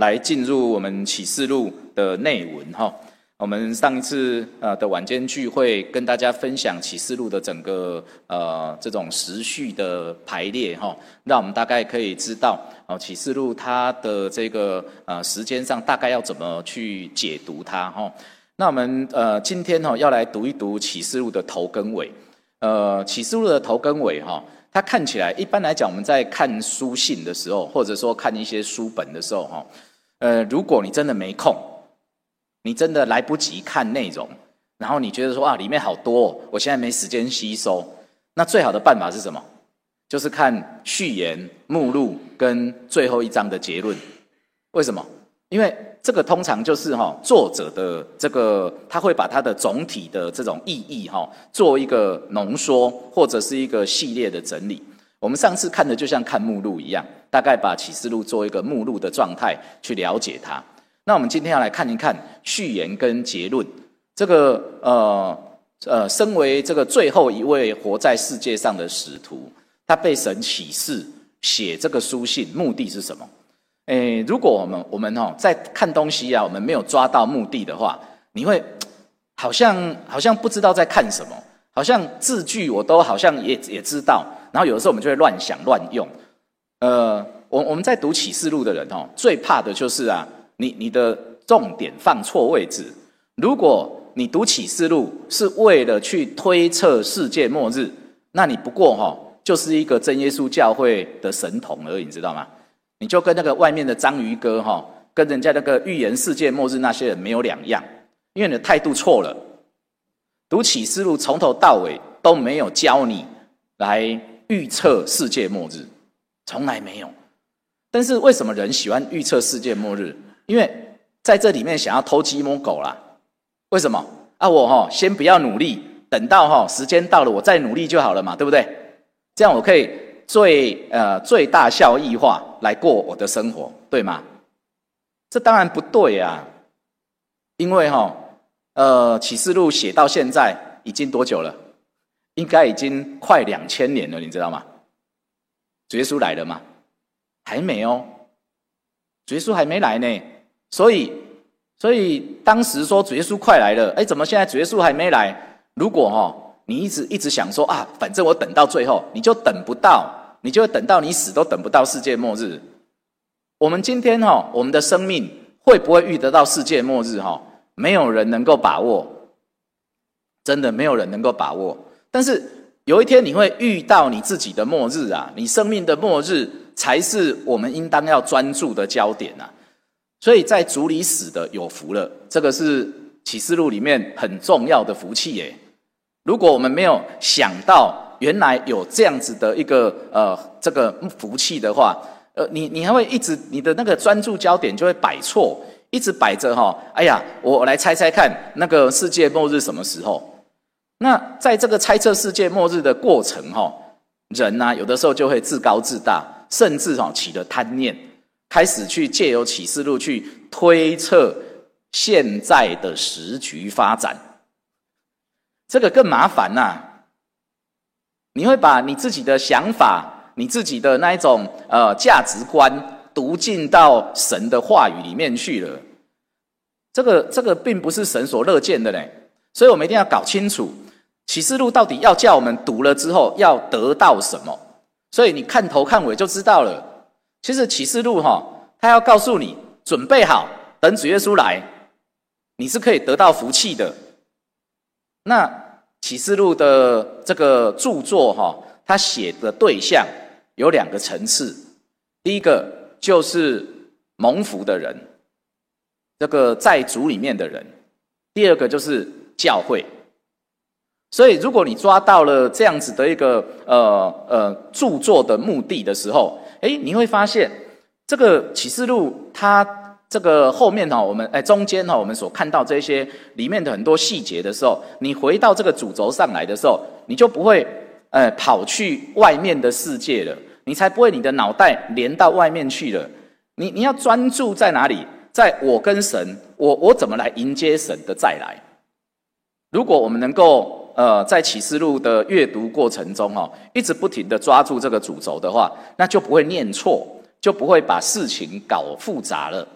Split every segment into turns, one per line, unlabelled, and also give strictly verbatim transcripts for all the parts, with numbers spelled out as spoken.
来进入我们启示录的内文哈。我们上一次呃的晚间聚会跟大家分享启示录的整个呃这种时序的排列哈，让我们大概可以知道哦启示录它的这个呃时间上大概要怎么去解读它哈。那我们呃今天哈要来读一读启示录的头跟尾。呃启示录的头跟尾哈，它看起来一般来讲我们在看书信的时候，或者说看一些书本的时候哈，呃如果你真的没空。你真的来不及看内容，然后你觉得说啊，里面好多哦，我现在没时间吸收。那最好的办法是什么？就是看序言、目录跟最后一章的结论。为什么？因为这个通常就是哈作者的这个，他会把他的总体的这种意义哈做一个浓缩，或者是一个系列的整理。我们上次看的就像看目录一样，大概把启示录做一个目录的状态去了解它。那我们今天要来看一看序言跟结论。这个呃呃，身为这个最后一位活在世界上的使徒，他被神启示写这个书信，目的是什么？诶，如果我们我们哦在看东西啊，我们没有抓到目的的话，你会好像好像不知道在看什么，好像字句我都好像也也知道，然后有的时候我们就会乱想乱用。呃，我我们在读启示录的人哦，最怕的就是啊。你你的重点放错位置。如果你读启示录是为了去推测世界末日，那你不过哈就是一个真耶稣教会的神童而已，你知道吗？你就跟那个外面的章鱼哥哈，跟人家那个预言世界末日那些人没有两样，因为你的态度错了。读启示录从头到尾都没有教你来预测世界末日，从来没有。但是为什么人喜欢预测世界末日？因为在这里面想要偷鸡摸狗啦。为什么啊？我齁先不要努力，等到齁时间到了我再努力就好了嘛，对不对？这样我可以最呃最大效益化来过我的生活，对吗？这当然不对啊。因为齁呃启示录写到现在已经多久了？应该已经快两千年了，你知道吗？主耶稣来了吗？还没哦。主耶稣还没来呢，所以，所以当时说主耶稣快来了，哎，怎么现在主耶稣还没来？如果哈、哦，你一直一直想说啊，反正我等到最后，你就等不到，你就会等到你死都等不到世界末日。我们今天哈、哦，我们的生命会不会遇得到世界末日？哈，没有人能够把握，真的没有人能够把握。但是有一天你会遇到你自己的末日啊，你生命的末日。才是我们应当要专注的焦点啊！所以在主里死的有福了，这个是启示录里面很重要的福气耶。如果我们没有想到原来有这样子的一个呃这个福气的话，呃，你你还会一直你的那个专注焦点就会摆错，一直摆着哈。哎呀，我来猜猜看那个世界末日什么时候？那在这个猜测世界末日的过程哈，人啊有的时候就会自高自大。甚至哦起了贪念，开始去借由启示录去推测现在的时局发展，这个更麻烦呐、啊。你会把你自己的想法、你自己的那一种呃价值观读进到神的话语里面去了，这个这个并不是神所乐见的嘞。所以我们一定要搞清楚启示录到底要叫我们读了之后要得到什么。所以你看头看尾就知道了。其实启示录哈，他要告诉你，准备好，等主耶稣来，你是可以得到福气的。那启示录的这个著作哈，他写的对象有两个层次，第一个就是蒙福的人，这个在主里面的人；第二个就是教会。所以，如果你抓到了这样子的一个呃呃著作的目的的时候，哎，你会发现这个启示录它这个后面哈，我们哎中间哈，我们所看到这些里面的很多细节的时候，你回到这个主轴上来的时候，你就不会呃跑去外面的世界了，你才不会你的脑袋连到外面去了。你你要专注在哪里？在我跟神，我我怎么来迎接神的再来？如果我们能够呃，在启示录的阅读过程中哈，一直不停的抓住这个主轴的话，那就不会念错，就不会把事情搞复杂了。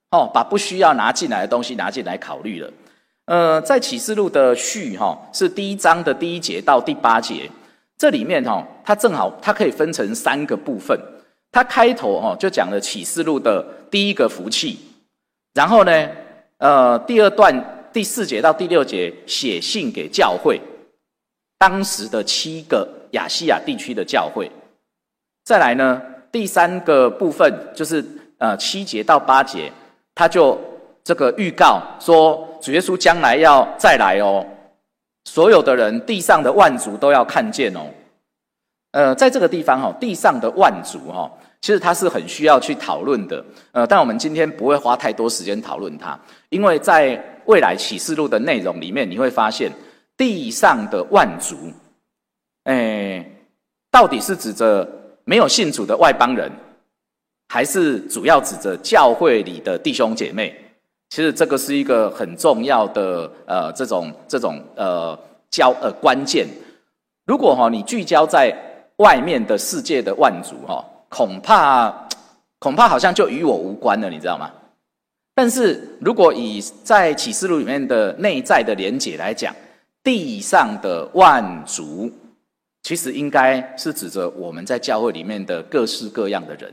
哦，把不需要拿进来的东西拿进来考虑了。呃，在启示录的序哈、哦，是第一章的第一节到第八节，这里面哈、哦，它正好它可以分成三个部分。它开头哈、哦、就讲了启示录的第一个福气，然后呢，呃，第二段第四节到第六节写信给教会，当时的七个亚细亚地区的教会。再来呢，第三个部分就是呃七节到八节，他就这个预告说主耶稣将来要再来哦，所有的人地上的万族都要看见哦。呃，在这个地方哈、哦，地上的万族哈、哦，其实它是很需要去讨论的。呃，但我们今天不会花太多时间讨论它，因为在未来启示录的内容里面，你会发现地上的万族，哎，到底是指着没有信主的外邦人，还是主要指着教会里的弟兄姐妹？其实这个是一个很重要的呃这种这种呃交呃关键。如果哈、哦、你聚焦在外面的世界的万族哈、哦，恐怕恐怕好像就与我无关了，你知道吗？但是如果以在启示录里面的内在的连结来讲，地上的万族其实应该是指着我们在教会里面的各式各样的人。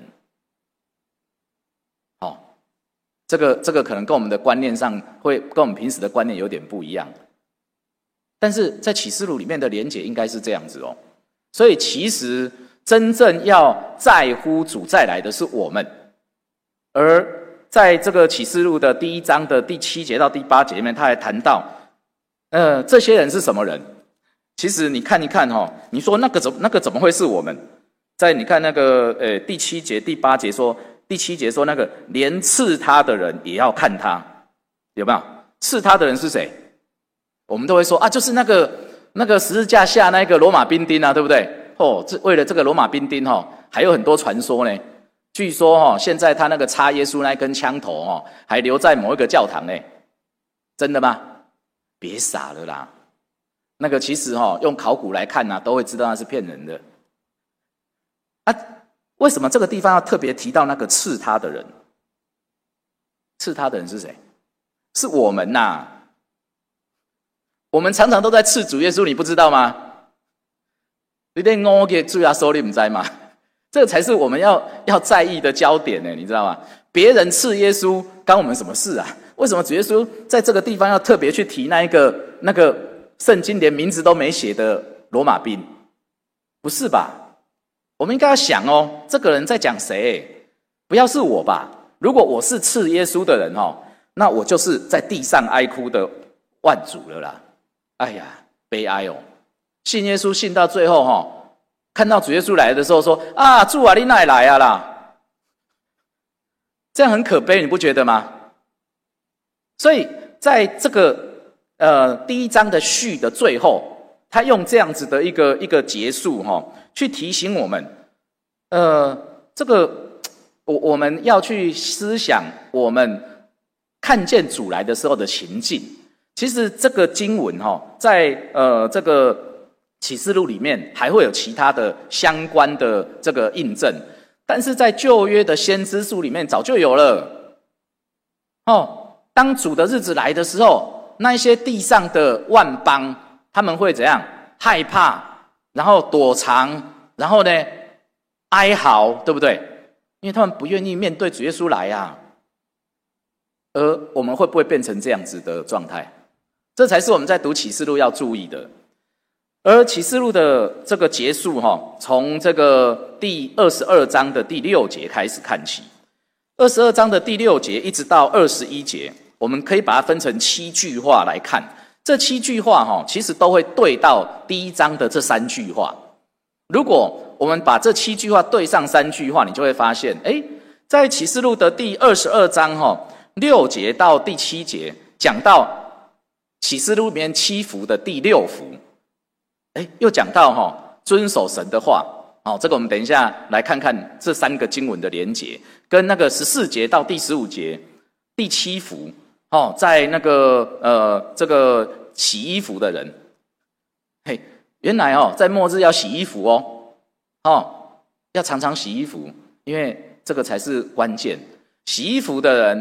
哦，这个这个可能跟我们的观念上会跟我们平时的观念有点不一样，但是在启示录里面的连结应该是这样子哦。所以其实真正要在乎主再来的是我们，而在这个启示录的第一章的第七节到第八节里面，他还谈到，呃，这些人是什么人？其实你看一看哈、哦，你说那个怎那个怎么会是我们？在你看那个呃第七节第八节说，第七节说那个连刺他的人也要看他，有没有？刺他的人是谁？我们都会说啊，就是那个那个十字架下那个罗马兵丁啊，对不对？哦，这为了这个罗马兵丁哈、哦，还有很多传说呢。据说哈、哦，现在他那个插耶稣那根枪头哦，还留在某一个教堂呢。真的吗？别傻了啦！那个其实哈、哦，用考古来看啊，都会知道那是骗人的。啊，为什么这个地方要特别提到那个刺他的人？刺他的人是谁？是我们呐、啊！我们常常都在刺主耶稣，你不知道吗？你连我给主耶稣你不知道吗？这个才是我们要要在意的焦点呢，你知道吗？别人刺耶稣，干我们什么事啊？为什么主耶稣在这个地方要特别去提那一个那个圣经连名字都没写的罗马兵？不是吧？我们应该要想哦，这个人在讲谁？不要是我吧？如果我是刺耶稣的人哦，那我就是在地上哀哭的万族了啦。哎呀，悲哀哦！信耶稣信到最后哈，看到主耶稣来的时候说啊，主啊，你哪里来啊啦？这样很可悲，你不觉得吗？所以在这个呃第一章的序的最后，他用这样子的一个一个结束哈，去提醒我们，呃，这个我我们要去思想我们看见主来的时候的情境。其实这个经文哈，在呃这个启示录里面还会有其他的相关的这个印证，但是在旧约的先知书里面早就有了。哦，当主的日子来的时候，那一些地上的万邦，他们会怎样？害怕，然后躲藏，然后呢哀嚎，对不对？因为他们不愿意面对主耶稣来啊。而我们会不会变成这样子的状态？这才是我们在读启示录要注意的。而启示录的这个结束哈，从这个第二十二章的第六节开始看起。二十二章的第六节一直到二十一节，我们可以把它分成七句话来看。这七句话哈，其实都会对到第一章的这三句话。如果我们把这七句话对上三句话，你就会发现，哎，在启示录的第二十二章哈，六节到第七节讲到启示录里面七福的第六福，哎，又讲到哈、哦、遵守神的话，哦，这个我们等一下来看看这三个经文的连结，跟那个十四节到第十五节第七福，哦，在那个呃这个洗衣服的人，嘿，原来哦在末日要洗衣服哦，哦要常常洗衣服，因为这个才是关键。洗衣服的人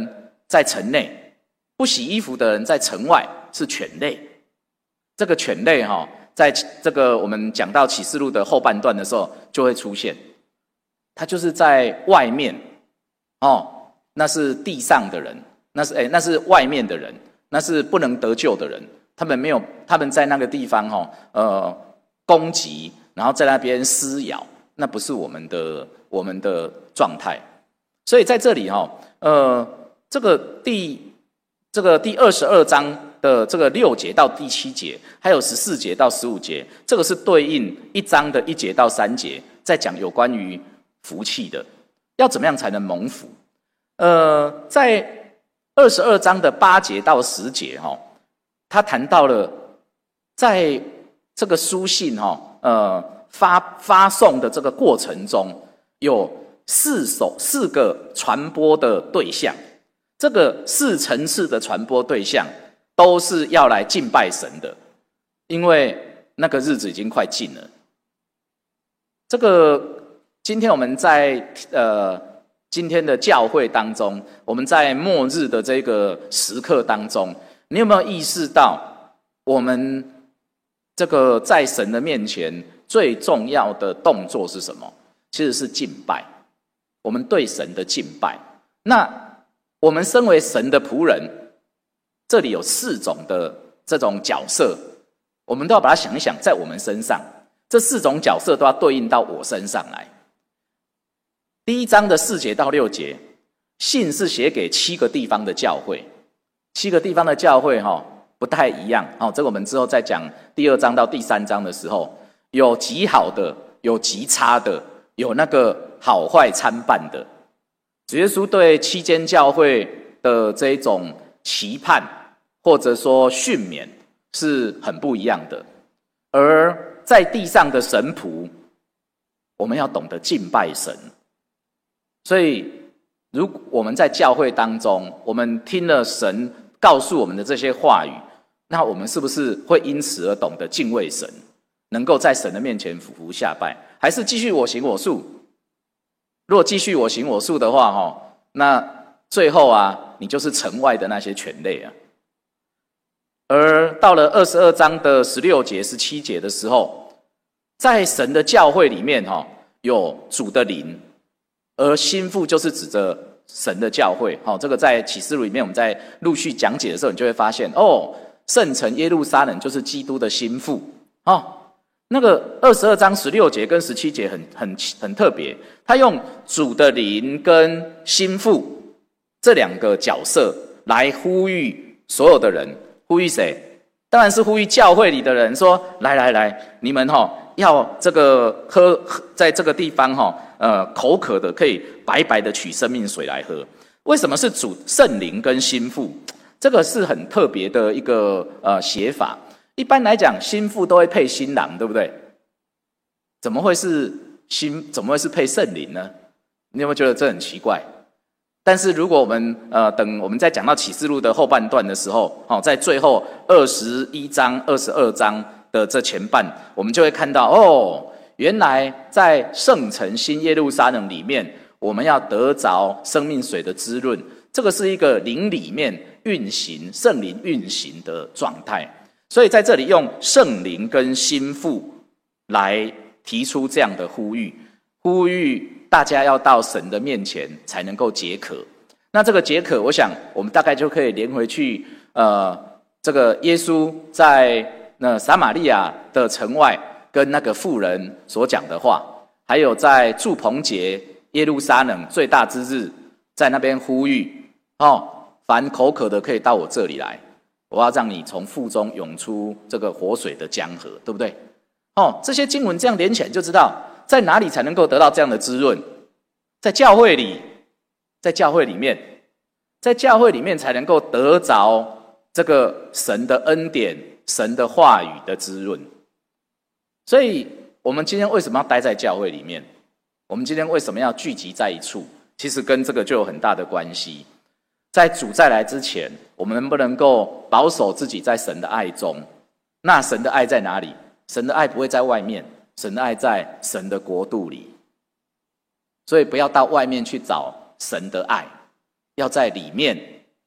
在城内，不洗衣服的人在城外，是犬类。这个犬类哈、哦，在这个我们讲到启示录的后半段的时候就会出现，它就是在外面哦，那是地上的人，那是哎，那是外面的人，那是不能得救的人，他们没有，他们在那个地方哈、哦，呃，攻击，然后在那边撕咬，那不是我们的我们的状态。所以在这里哈、哦，呃，这个第这个第二十二章的这个六节到第七节，还有十四节到十五节，这个是对应一章的一节到三节，在讲有关于福气的，要怎么样才能蒙福？呃，在二十二章的八节到十节哈、哦，他谈到了在这个书信哈、哦，呃，发发送的这个过程中，有四手四个传播的对象，这个四层次的传播对象都是要来敬拜神的，因为那个日子已经快近了。这个今天我们在呃今天的教会当中，我们在末日的这个时刻当中，你有没有意识到，我们这个在神的面前最重要的动作是什么？其实是敬拜。我们对神的敬拜，那我们身为神的仆人，这里有四种的这种角色，我们都要把它想一想，在我们身上，这四种角色都要对应到我身上来。第一章的四节到六节，信是写给七个地方的教会，七个地方的教会哈不太一样，哦，这个我们之后再讲第二章到第三章的时候，有极好的，有极差的，有那个好坏参半的。主耶稣对七间教会的这一种期盼或者说训勉是很不一样的，而在地上的神仆，我们要懂得敬拜神。所以如果我们在教会当中，我们听了神告诉我们的这些话语，那我们是不是会因此而懂得敬畏神，能够在神的面前俯伏下拜，还是继续我行我素？如果继续我行我素的话，那最后啊，你就是城外的那些犬类啊。而到了二十二章的十六节、十七节的时候，在神的教会里面有主的灵，而心腹就是指着神的教会。这个在启示录里面我们在陆续讲解的时候，你就会发现哦，圣城耶路撒冷就是基督的心腹。那个二十二章十六节跟十七节很很很特别，他用主的灵跟心腹这两个角色来呼吁所有的人。呼吁谁？当然是呼吁教会里的人，说来来来，你们齁要这个喝，在这个地方齁呃口渴的可以白白的取生命水来喝。为什么是主圣灵跟心腹？这个是很特别的一个呃写法。一般来讲，心腹都会配新郎，对不对？怎么会是心？怎么会是配圣灵呢？你有没有觉得这很奇怪？但是如果我们呃等我们在讲到启示录的后半段的时候，哦，在最后二十一章、二十二章的这前半，我们就会看到哦，原来在圣城新耶路撒冷里面，我们要得着生命水的滋润，这个是一个灵里面运行、圣灵运行的状态。所以在这里用圣灵跟心腹来提出这样的呼吁，呼吁大家要到神的面前才能够解渴。那这个解渴，我想我们大概就可以连回去，呃，这个耶稣在那撒玛利亚的城外跟那个妇人所讲的话，还有在住棚节耶路撒冷最大之日，在那边呼吁哦，凡口渴的可以到我这里来，我要让你从腹中涌出这个活水的江河，对不对？哦，这些经文这样连起来就知道，在哪里才能够得到这样的滋润？在教会里，在教会里面，在教会里面才能够得着这个神的恩典、神的话语的滋润。所以，我们今天为什么要待在教会里面？我们今天为什么要聚集在一处？其实跟这个就有很大的关系。在主再来之前，我们能不能够保守自己在神的爱中？那神的爱在哪里？神的爱不会在外面，神的爱在神的国度里。所以不要到外面去找神的爱，要在里面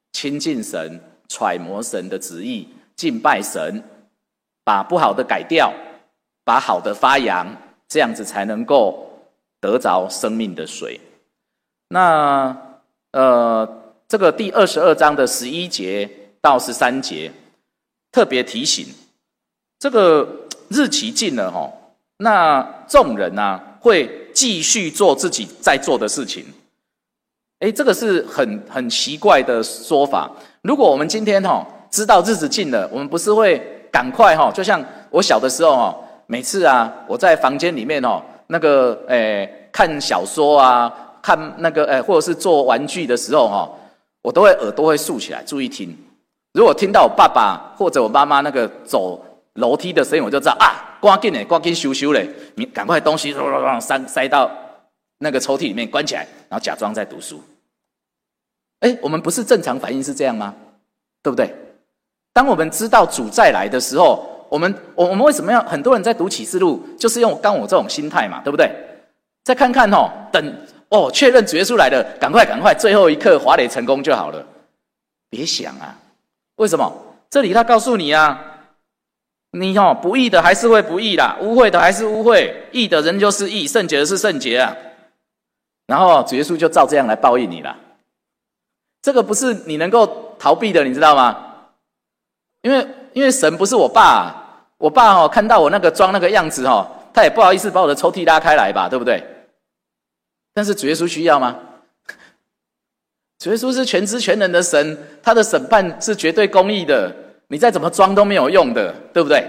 亲近神，揣摩神的旨意，敬拜神，把不好的改掉，把好的发扬，这样子才能够得着生命的水。那呃，这个第二十二章的十一节到十三节特别提醒，这个日期近了齁，那众人啊会继续做自己在做的事情。诶，这个是很很奇怪的说法。如果我们今天齁知道日子近了，我们不是会赶快齁，就像我小的时候齁，每次啊我在房间里面齁，那个诶看小说啊，看那个诶或者是做玩具的时候齁，我都会耳朵会竖起来，注意听。如果听到我爸爸或者我妈妈那个走楼梯的声音，我就知道啊，赶紧嘞，赶紧收收嘞，你赶快东西塞塞到那个抽屉里面关起来，然后假装在读书。哎，我们不是正常反应是这样吗？对不对？当我们知道主再来的时候，我们我我们为什么要很多人在读启示录，就是用刚我这种心态嘛，对不对？再看看哦，等哦确认主耶稣来了，赶快赶快，最后一刻华磊成功就好了。别想啊，为什么？这里他告诉你啊。你哦，不义的还是会不义啦，污秽的还是污秽，义的人就是义，圣洁的是圣洁啊。然后主耶稣就照这样来报应你啦。这个不是你能够逃避的，你知道吗？因为因为神不是我爸啊，我爸哦看到我那个装那个样子哦，他也不好意思把我的抽屉拉开来吧，对不对？但是主耶稣需要吗？主耶稣是全知全能的神，他的审判是绝对公义的。你再怎么装都没有用的，对不对？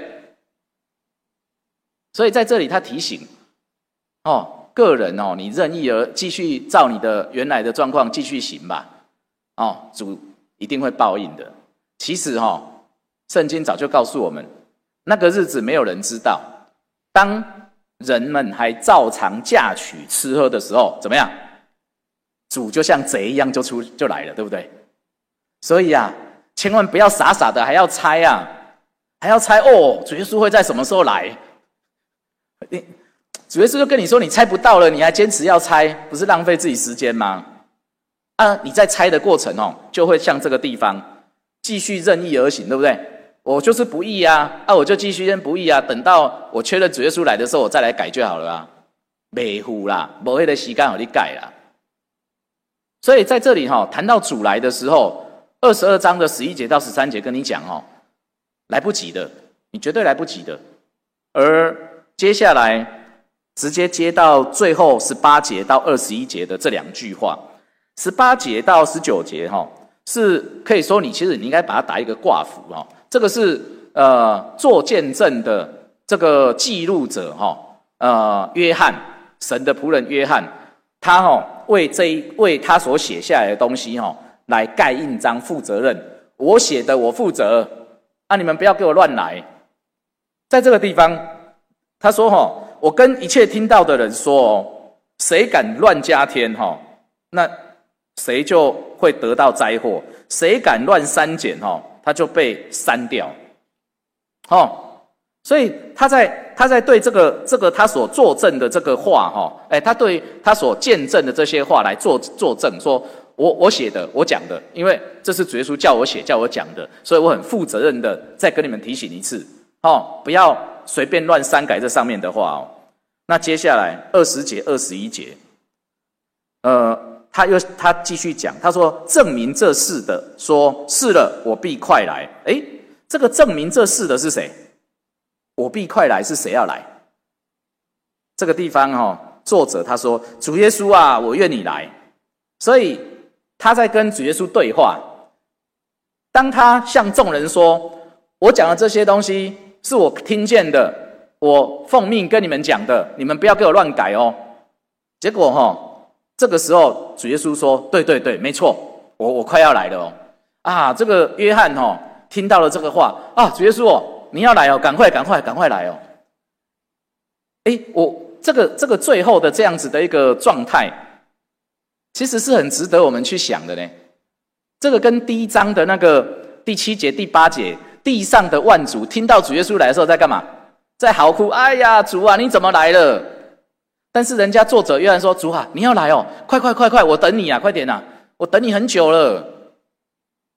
所以在这里他提醒哦，个人哦，你任意而继续照你的原来的状况继续行吧，哦，主一定会报应的。其实哦，圣经早就告诉我们，那个日子没有人知道。当人们还照常嫁娶吃喝的时候，怎么样？主就像贼一样就出就来了，对不对？所以啊。千万不要傻傻的还要猜啊，还要猜哦，主耶稣会在什么时候来？你主耶稣就跟你说你猜不到了，你还坚持要猜，不是浪费自己时间吗？啊，你在猜的过程哦，就会像这个地方继续任意而行，对不对？我就是不义啊，啊，我就继续先不义啊，等到我确认主耶稣来的时候，我再来改就好了啊，没糊啦，没那个时间让你改啦。所以在这里哈、哦，谈到主来的时候。二十二章的十一节到十三节跟你讲哦，来不及的，你绝对来不及的。而接下来直接接到最后十八节到二十一节的这两句话，十八节到十九节哈，是可以说你其实你应该把它打一个挂符哈。这个是呃做见证的这个记录者哈，呃约翰，神的仆人约翰，他哈为这一为他所写下来的东西哈。来盖印章负责任，我写的我负责啊！你们不要给我乱来。在这个地方，他说：“哈，我跟一切听到的人说哦，谁敢乱加添哈，那谁就会得到灾祸；谁敢乱删减哈，他就被删掉。”哦，所以他在他在对这个这个他所作证的这个话哈，哎，他对他所见证的这些话来做作证说。我我写的，我讲的，因为这是主耶稣叫我写、叫我讲的，所以我很负责任的再跟你们提醒一次，哦，不要随便乱删改这上面的话哦。那接下来二十节、二十一节，呃，他又他继续讲，他说证明这事的，说是了，我必快来。诶，这个证明这事的是谁？我必快来是谁要来？这个地方哦，作者他说主耶稣啊，我愿你来，所以。他在跟主耶稣对话，当他向众人说：“我讲的这些东西是我听见的，我奉命跟你们讲的，你们不要给我乱改哦。”结果哈、哦，这个时候主耶稣说：“对对对，没错，我我快要来了哦。”啊，这个约翰哦，听到了这个话啊，主耶稣哦，你要来哦，赶快赶快赶快来哦！哎，我这个这个最后的这样子的一个状态。其实是很值得我们去想的呢。这个跟第一章的那个第七节、第八节，地上的万族听到主耶稣来的时候在干嘛？在嚎哭：“哎呀，主啊，你怎么来了？”但是人家作者约翰说：“主啊，你要来哦，快快快快，我等你啊，快点啊，我等你很久了。”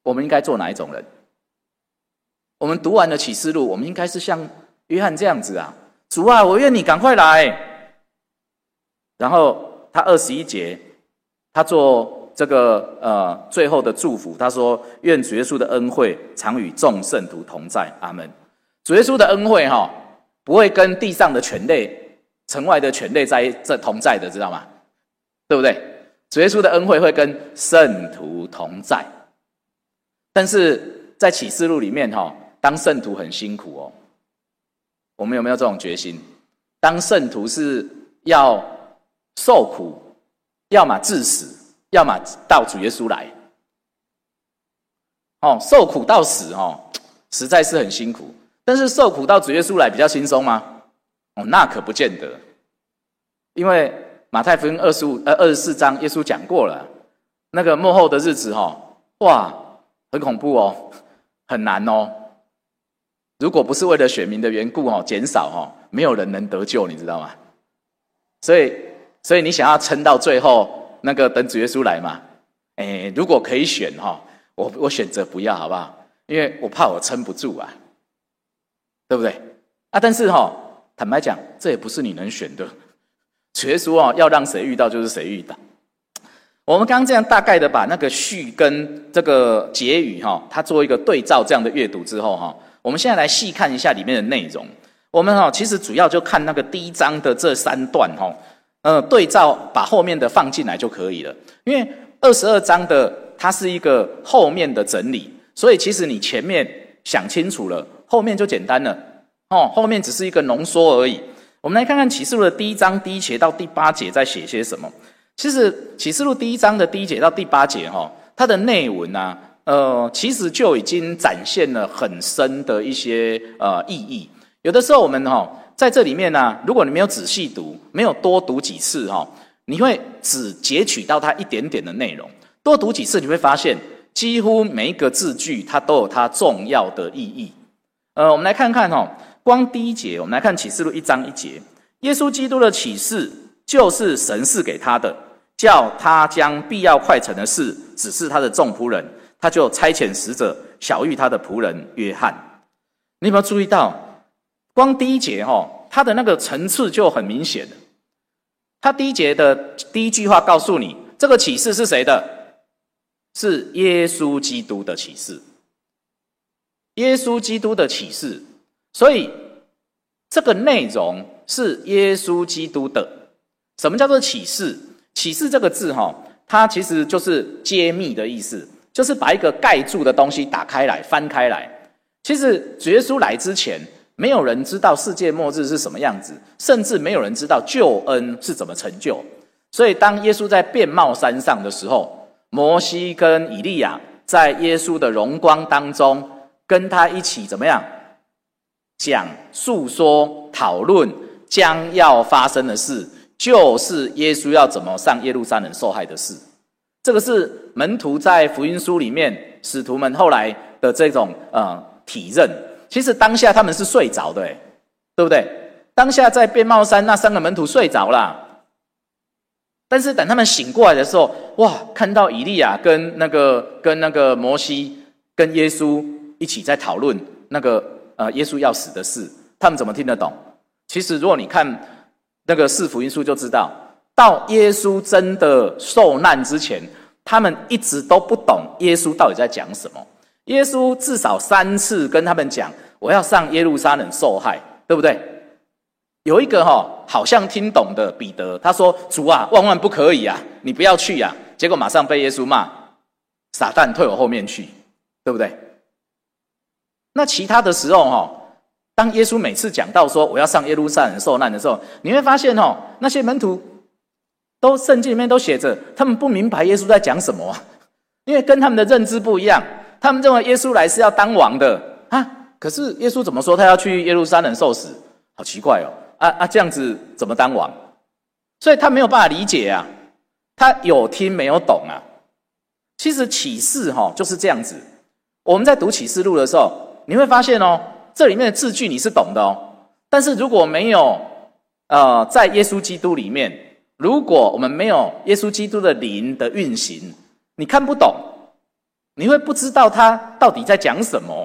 我们应该做哪一种人？我们读完了启示录，我们应该是像约翰这样子啊，主啊，我愿你赶快来。然后他二十一节，他做这个呃最后的祝福，他说：愿主耶稣的恩惠常与众圣徒同在，阿们。主耶稣的恩惠哈、哦，不会跟地上的权类、城外的权类在这同在的，知道吗？对不对？主耶稣的恩惠会跟圣徒同在，但是在启示录里面哈、哦，当圣徒很辛苦哦。我们有没有这种决心？当圣徒是要受苦，要么致死，要么到主耶稣来。哦，受苦到死哦，实在是很辛苦。但是受苦到主耶稣来比较轻松吗？哦，那可不见得。因为马太福音二十五呃二十四章，耶稣讲过了，那个末后的日子哦，哇，很恐怖哦，很难哦。如果不是为了选民的缘故哦，减少哦，没有人能得救，你知道吗？所以，所以你想要撑到最后，那个等主耶稣来嘛？哎，如果可以选哈，我我选择不要，好不好？因为我怕我撑不住啊，对不对？啊，但是哈，坦白讲，这也不是你能选的。主耶稣哦，要让谁遇到就是谁遇到。我们刚刚这样大概的把那个序跟这个结语哈，它做一个对照这样的阅读之后哈。我们现在来细看一下里面的内容。我们哦，其实主要就看那个第一章的这三段哈，呃，对照把后面的放进来就可以了。因为二十二章的它是一个后面的整理，所以其实你前面想清楚了，后面就简单了哦。后面只是一个浓缩而已。我们来看看启示录的第一章第一节到第八节在写些什么。其实启示录第一章的第一节到第八节哈，它的内文啊。呃，其实就已经展现了很深的一些呃意义。有的时候我们哈、哦、在这里面呢、啊，如果你没有仔细读，没有多读几次哈、哦，你会只截取到它一点点的内容。多读几次，你会发现几乎每一个字句它都有它重要的意义。呃，我们来看看哈、哦，光第一节，我们来看启示录一章一节，耶稣基督的启示就是神赐给他的，叫他将必要快成的事指示他的众仆人。他就差遣使者晓谕他的仆人约翰。你有没有注意到，光第一节哈、哦，他的那个层次就很明显了。他第一节的第一句话告诉你，这个启示是谁的？是耶稣基督的启示。耶稣基督的启示，所以这个内容是耶稣基督的。什么叫做启示？启示这个字哈、哦，它其实就是揭秘的意思。就是把一个盖住的东西打开来翻开来。其实主耶稣来之前，没有人知道世界末日是什么样子，甚至没有人知道救恩是怎么成就。所以当耶稣在变貌山上的时候，摩西跟以利亚在耶稣的荣光当中跟他一起怎么样讲述说讨论将要发生的事，就是耶稣要怎么上耶路撒冷受害的事。这个是门徒在福音书里面使徒们后来的这种呃体认。其实当下他们是睡着的，对不对？当下在变貌山那三个门徒睡着了，但是等他们醒过来的时候，哇，看到以利亚跟那个跟那个摩西跟耶稣一起在讨论那个呃耶稣要死的事，他们怎么听得懂？其实如果你看那个四福音书就知道，到耶稣真的受难之前，他们一直都不懂耶稣到底在讲什么。耶稣至少三次跟他们讲，我要上耶路撒冷受害，对不对？有一个哈、哦，好像听懂的彼得，他说：“主啊，万万不可以啊，你不要去啊！”结果马上被耶稣骂：“撒旦退我后面去，对不对？”那其他的时候哈、哦，当耶稣每次讲到说我要上耶路撒冷受难的时候，你会发现哦，那些门徒都圣经里面都写着，他们不明白耶稣在讲什么啊，因为跟他们的认知不一样。他们认为耶稣来是要当王的啊，可是耶稣怎么说他要去耶路撒冷受死？好奇怪哦！啊啊，这样子怎么当王？所以他没有办法理解啊，他有听没有懂啊。其实启示哈、哦、就是这样子。我们在读启示录的时候，你会发现哦，这里面的字句你是懂的哦，但是如果没有呃在耶稣基督里面，如果我们没有耶稣基督的灵的运行，你看不懂。 你会不知道他到底在讲什么。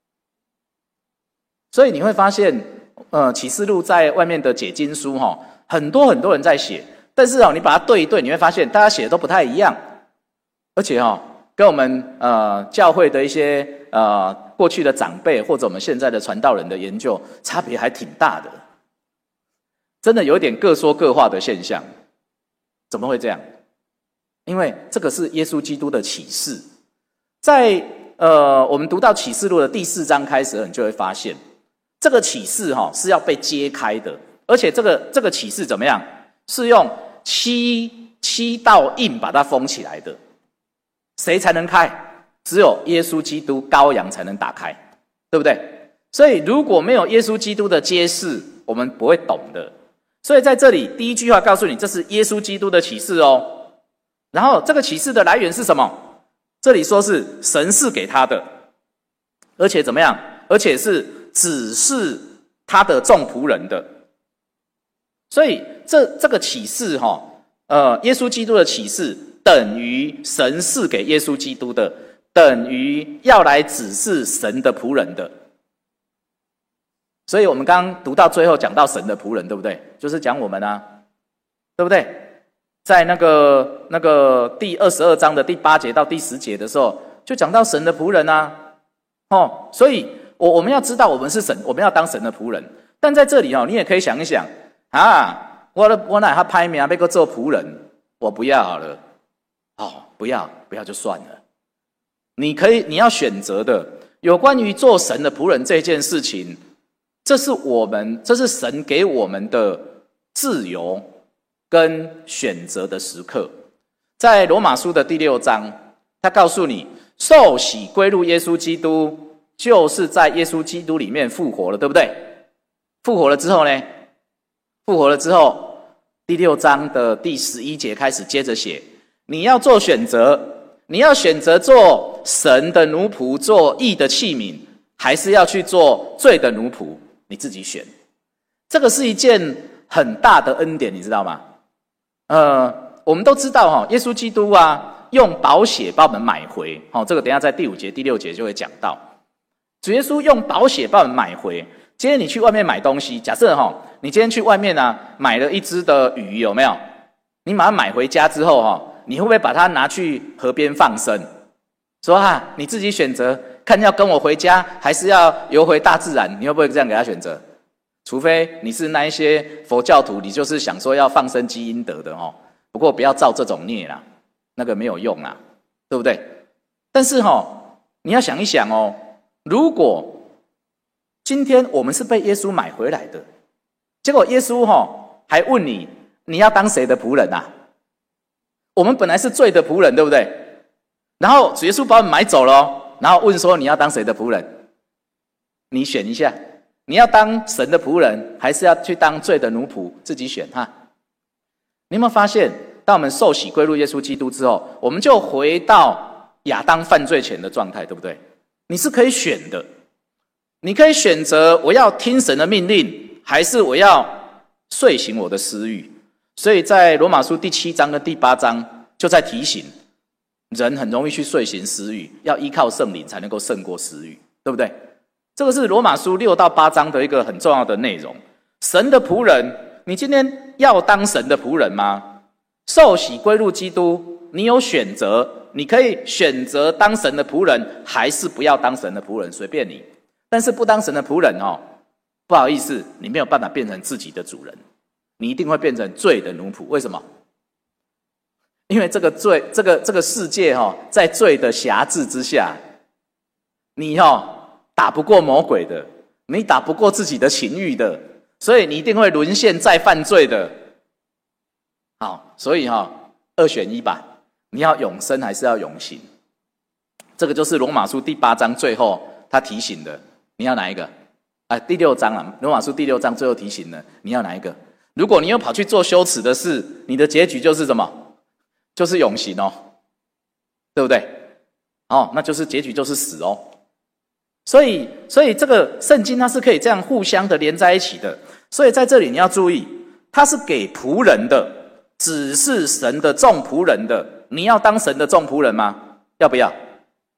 所以你会发现，呃，启示录在外面的解经书哈，很多很多人在写，但是哦，你把它对一对，你会发现大家写的都不太一样，而且哦，跟我们呃教会的一些呃过去的长辈或者我们现在的传道人的研究差别还挺大的，真的有点各说各话的现象。怎么会这样？因为这个是耶稣基督的启示，在呃我们读到启示录的第四章开始，你就会发现。这个启示哈、哦、是要被揭开的，而且这个这个启示怎么样？是用七七道印把它封起来的。谁才能开？只有耶稣基督羔羊才能打开，对不对？所以如果没有耶稣基督的揭示，我们不会懂的。所以在这里第一句话告诉你，这是耶稣基督的启示哦。然后这个启示的来源是什么？这里说是神赐给他的，而且怎么样？而且是指示他的众仆人的。所以这这个启示哈、哦，呃，耶稣基督的启示等于神赐给耶稣基督的，等于要来指示神的仆人的。所以我们刚刚读到最后讲到神的仆人，对不对？就是讲我们啊，对不对？在那个那个第二十二章的第八节到第十节的时候，就讲到神的仆人啊，哦，所以我我们要知道我们是神，我们要当神的仆人。但在这里哦，你也可以想一想啊，我的我哪他拍名被个做仆人，我不要好了，哦，不要不要就算了。你可以你要选择的，有关于做神的仆人这件事情，这是我们这是神给我们的自由跟选择的时刻。在罗马书的第六章，他告诉你，受洗归入耶稣基督，就是在耶稣基督里面复活了，对不对？复活了之后呢？复活了之后，第六章的第十一节开始接着写，你要做选择，你要选择做神的奴仆，做义的器皿，还是要去做罪的奴仆，你自己选。这个是一件很大的恩典，你知道吗？呃，我们都知道哈，耶稣基督啊，用宝血把我们买回。好，这个等一下在第五节、第六节就会讲到。主耶稣用宝血把我们买回。今天你去外面买东西，假设哈，你今天去外面啊买了一只的鱼，有没有？你把它买回家之后哈，你会不会把它拿去河边放生？说啊，你自己选择，看要跟我回家，还是要游回大自然？你会不会这样给他选择？除非你是那一些佛教徒，你就是想说要放生积阴德的哦。不过不要造这种孽啦，那个没有用啦，对不对？但是哈，你要想一想哦，如果今天我们是被耶稣买回来的，结果耶稣哈还问你，你要当谁的仆人啊？我们本来是罪的仆人，对不对？然后主耶稣把我们买走了哦，然后问说你要当谁的仆人？你选一下，你要当神的仆人，还是要去当罪的奴仆？自己选哈。你有没有发现，当我们受洗归入耶稣基督之后，我们就回到亚当犯罪前的状态，对不对？你是可以选的，你可以选择我要听神的命令，还是我要遂行我的私欲。所以在罗马书第七章跟第八章就在提醒人很容易去遂行私欲，要依靠圣灵才能够胜过私欲，对不对？这个是罗马书六到八章的一个很重要的内容。神的仆人，你今天要当神的仆人吗？受洗归入基督，你有选择，你可以选择当神的仆人，还是不要当神的仆人，随便你。但是不当神的仆人哦，不好意思，你没有办法变成自己的主人，你一定会变成罪的奴仆。为什么？因为这个罪，这个这个世界哈、哦，在罪的辖制之下，你哈、哦、打不过魔鬼的，你打不过自己的情欲的，所以你一定会沦陷再犯罪的。好，所以哈、哦、二选一吧，你要永生还是要永刑？这个就是罗马书第八章最后他提醒的。你要哪一个？啊，第六章啊，罗马书第六章最后提醒了，你要哪一个？如果你又跑去做羞耻的事，你的结局就是什么？就是永刑哦，对不对？哦，那就是结局就是死哦。所以，所以这个圣经它是可以这样互相的连在一起的。所以在这里你要注意，它是给仆人的，只是神的众仆人的。你要当神的众仆人吗？要不要？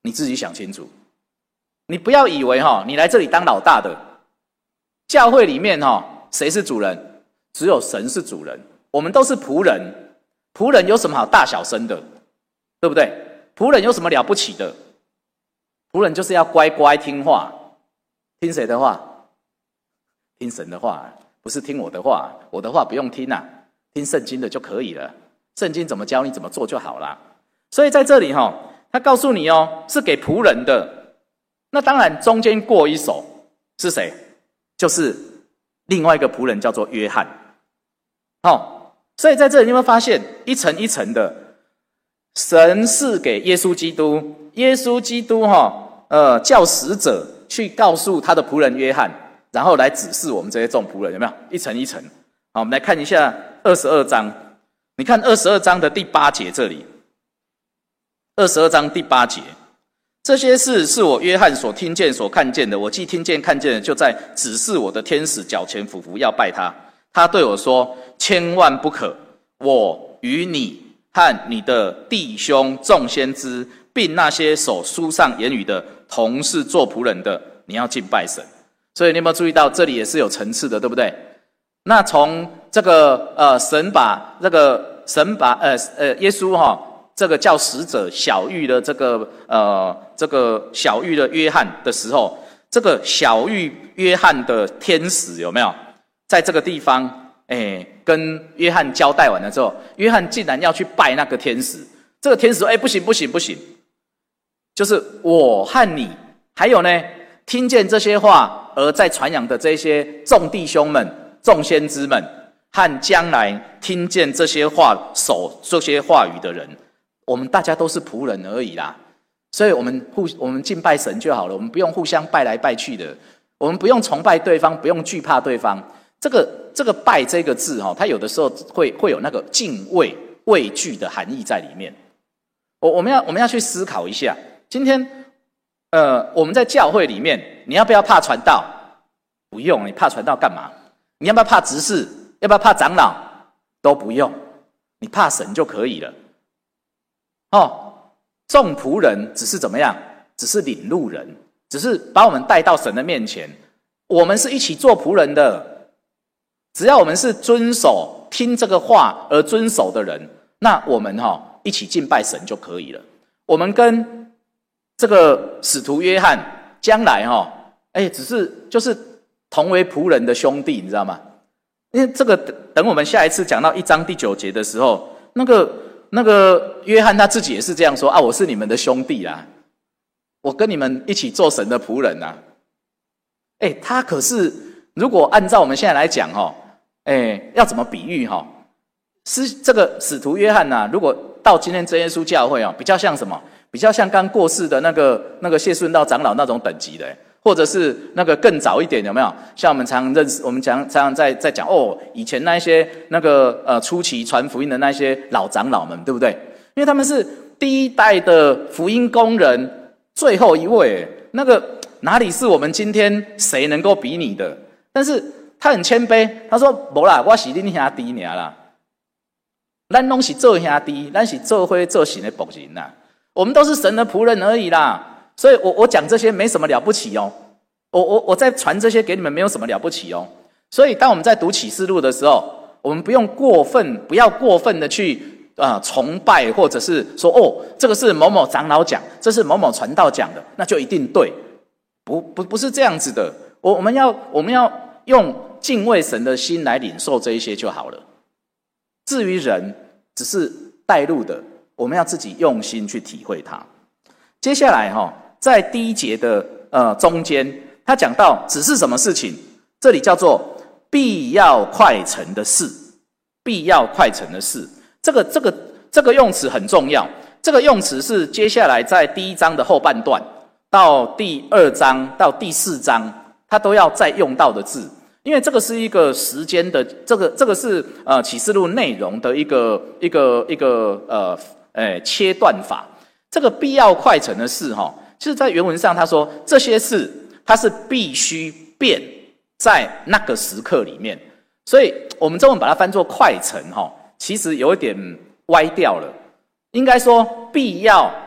你自己想清楚。你不要以为哈，你来这里当老大的，教会里面哈，谁是主人？只有神是主人，我们都是仆人。仆人有什么好大小声的？对不对？仆人有什么了不起的？仆人就是要乖乖听话，听谁的话？听神的话，不是听我的话。我的话不用听啊，听圣经的就可以了。圣经怎么教你怎么做就好啦。所以在这里哈，他告诉你哦，是给仆人的。那当然中间过一手是谁？就是另外一个仆人，叫做约翰。好，所以在这里你有没有发现一层一层的？神是给耶稣基督，耶稣基督哈，呃，叫使者去告诉他的仆人约翰，然后来指示我们这些众仆人，有没有？一层一层。好，我们来看一下二十二章。你看二十二章的第八节这里，二十二章第八节，这些事是我约翰所听见、所看见的。我既听见、看见的，就在指示我的天使脚前俯伏，要拜他。他对我说：“千万不可！我与你和你的弟兄众先知，并那些守书上言语的，同是做仆人的，你要敬拜神。”所以你有没有注意到，这里也是有层次的，对不对？那从这个呃，神把这个神把呃呃耶稣哈、哦，这个叫使者小玉的这个呃这个小玉的约翰的时候，这个小玉约翰的天使有没有在这个地方？哎，跟约翰交代完了之后，约翰竟然要去拜那个天使。这个天使说：“哎，不行不行不行，就是我和你，还有呢，听见这些话而在传扬的这些众弟兄们、众先知们，和将来听见这些话、守这些话语的人，我们大家都是仆人而已啦。所以我们互我们敬拜神就好了，我们不用互相拜来拜去的，我们不用崇拜对方，不用惧怕对方。这个这个拜这个字哈，它有的时候会会有那个敬畏、畏惧的含义在里面。我我们要我们要去思考一下，今天呃我们在教会里面，你要不要怕传道？不用，你怕传道干嘛？你要不要怕执事？要不要怕长老？都不用，你怕神就可以了。哦，众仆人只是怎么样？只是领路人，只是把我们带到神的面前。我们是一起做仆人的。只要我们是遵守听这个话而遵守的人，那我们哈、哦、一起敬拜神就可以了。我们跟这个使徒约翰将来哈、哦，哎，只是就是同为仆人的兄弟，你知道吗？因为这个等我们下一次讲到一章第九节的时候，那个那个约翰他自己也是这样说啊，我是你们的兄弟啦，我跟你们一起做神的仆人啊。哎，他可是如果按照我们现在来讲哈、哦。哎，要怎么比喻哈？是这个使徒约翰呐、啊，如果到今天真耶稣教会啊，比较像什么？比较像刚过世的那个那个谢顺道长老那种等级的，或者是那个更早一点，有没有？像我们常常认识，我们常常常在在讲哦，以前那些那个呃初期传福音的那些老长老们，对不对？因为他们是第一代的福音工人，最后一位，那个哪里是我们今天谁能够比拟的？但是他很谦卑，他说：“没啦，我是恁兄弟尔啦，咱拢是做兄弟，咱是做伙做神的仆人啦，我们都是神的仆人而已啦。所以我我讲这些没什么了不起哦，我我我在传这些给你们没有什么了不起哦。所以当我们在读启示录的时候，我们不用过分，不要过分的去啊、呃、崇拜，或者是说哦，这个是某某长老讲，这是某某传道讲的，那就一定对，不不不是这样子的。我我们要我们要用敬畏神的心来领受这一些就好了。至于人，只是带路的，我们要自己用心去体会它。接下来哈、哦，在第一节的呃中间，他讲到只是什么事情，这里叫做必要快成的事，必要快成的事。这个这个这个用词很重要，这个用词是接下来在第一章的后半段到第二章到第四章。他都要再用到的字，因为这个是一个时间的，这个这个是呃启示录内容的一个一个一个呃诶切断法。这个必要快成的事哈，其实在原文上他说这些事它是必须变在那个时刻里面，所以我们中文把它翻作快成哈，其实有一点歪掉了。应该说必要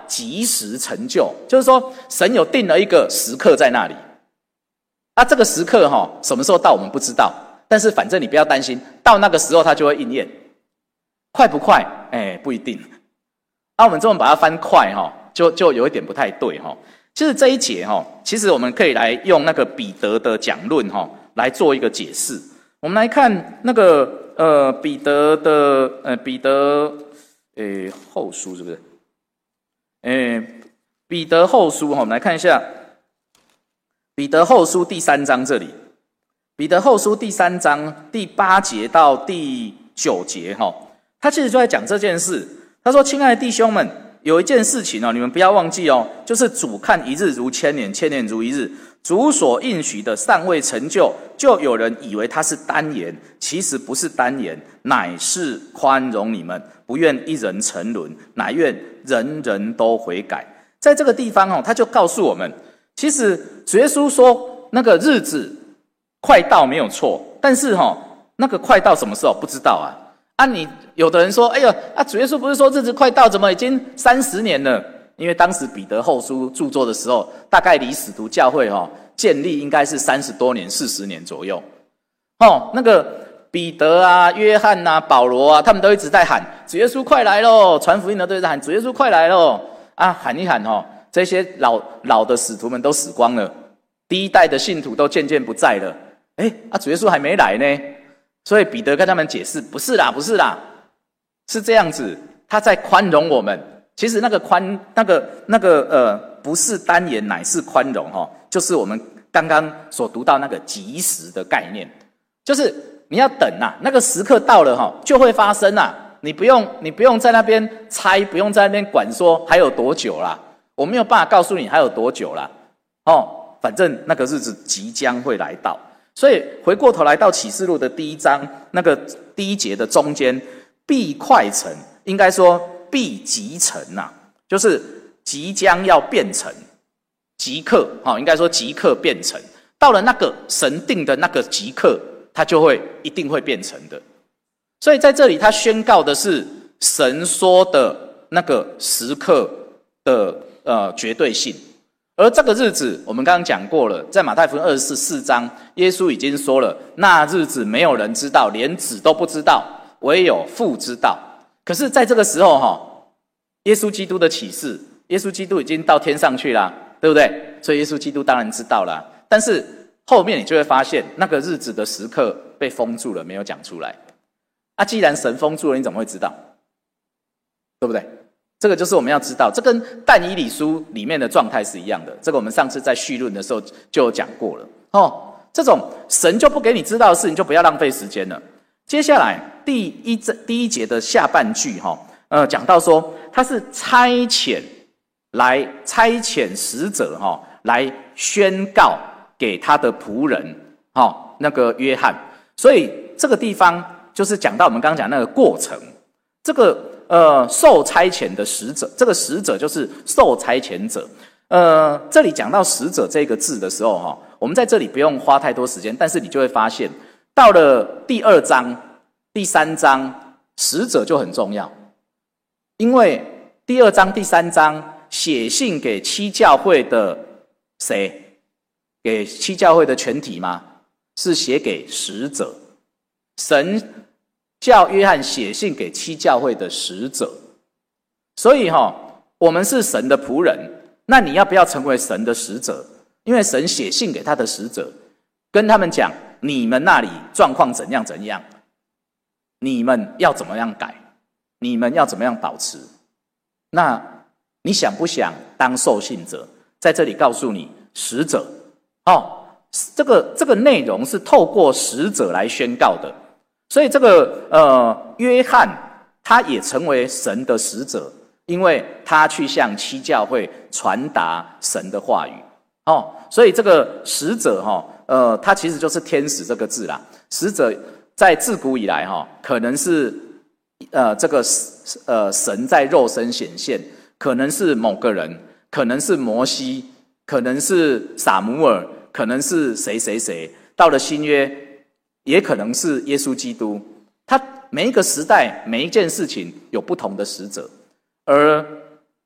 即时成就，就是说神有定了一个时刻在那里，啊，这个时刻哈、哦、什么时候到我们不知道，但是反正你不要担心，到那个时候它就会应验。快不快？哎，不一定。啊，我们这么把它翻快哈、哦，就就有一点不太对哈、哦。其实这一节哈、哦，其实我们可以来用那个彼得的讲论哈、哦、来做一个解释。我们来看那个呃彼得的呃彼得诶后书是不是？诶彼得后书哈，我们来看一下彼得后书第三章这里，彼得后书第三章第八节到第九节哈。他其实就在讲这件事。他说：“亲爱的弟兄们，有一件事情哦，你们不要忘记哦，就是主看一日如千年，千年如一日。主所应许的尚未成就，就有人以为他是单言，其实不是单言，乃是宽容你们，不愿一人沉沦，乃愿人人都悔改。”在这个地方哦，他就告诉我们，其实主耶稣说那个日子快到没有错，但是哦，那个快到什么时候不知道啊。啊，你有的人说，哎呦，啊，主耶稣不是说日子快到，怎么已经三十年了？因为当时彼得后书著作的时候，大概离使徒教会哦建立应该是三十多年、四十年左右。哦，那个彼得啊、约翰啊、保罗啊，他们都一直在喊主耶稣快来咯，传福音的都在喊主耶稣快来咯。啊，喊一喊哦，这些老老的使徒们都死光了，第一代的信徒都渐渐不在了。哎，啊，主耶稣还没来呢。所以彼得跟他们解释，不是啦，不是啦，是这样子，他在宽容我们。其实那个宽，那个那个呃，不是单言，乃是宽容哈、哦，就是我们刚刚所读到那个即时的概念，就是你要等啊，那个时刻到了哈、哦，就会发生啊，你不用你不用在那边猜，不用在那边管说还有多久啦，我没有办法告诉你还有多久啦，哦，反正那个日子即将会来到。所以回过头来到启示录的第一章那个第一节的中间，必快成，应该说必即成啊，就是即将要变成，即刻啊，应该说即刻变成。到了那个神定的那个即刻，它就会一定会变成的。所以在这里，他宣告的是神说的那个时刻的呃绝对性。而这个日子我们刚刚讲过了，在马太福音二十四章，耶稣已经说了，那日子没有人知道，连子都不知道，唯有父知道。可是在这个时候哈，耶稣基督的启示，耶稣基督已经到天上去了，对不对？所以耶稣基督当然知道了。但是后面你就会发现，那个日子的时刻被封住了，没有讲出来。啊，既然神封住了，你怎么会知道？对不对？这个就是我们要知道，这跟但以理书里面的状态是一样的。这个我们上次在绪论的时候就有讲过了。哦，这种神就不给你知道的事情，就不要浪费时间了。接下来第一第一节的下半句哈、哦，呃，讲到说他是差遣来差遣使者哈、哦，来宣告给他的仆人哈、哦，那个约翰。所以这个地方就是讲到我们刚刚讲那个过程，这个。呃，受差遣的使者，这个使者就是受差遣者。呃，这里讲到使者这个字的时候，哈，我们在这里不用花太多时间，但是你就会发现，到了第二章、第三章，使者就很重要，因为第二章、第三章写信给七教会的谁？给七教会的全体吗？是写给使者，神。叫约翰写信给七教会的使者，所以哈、哦，我们是神的仆人，那你要不要成为神的使者？因为神写信给他的使者，跟他们讲你们那里状况怎样怎样，你们要怎么样改，你们要怎么样保持。那你想不想当受信者？在这里告诉你，使者哦，这个这个内容是透过使者来宣告的。所以这个呃，约翰他也成为神的使者，因为他去向七教会传达神的话语哦。所以这个使者哈、哦，呃，他其实就是天使这个字啦。使者在自古以来哈、哦，可能是呃这个呃神在肉身显现，可能是某个人，可能是摩西，可能是撒母耳，可能是谁谁谁。到了新约。也可能是耶稣基督，他每一个时代每一件事情有不同的使者，而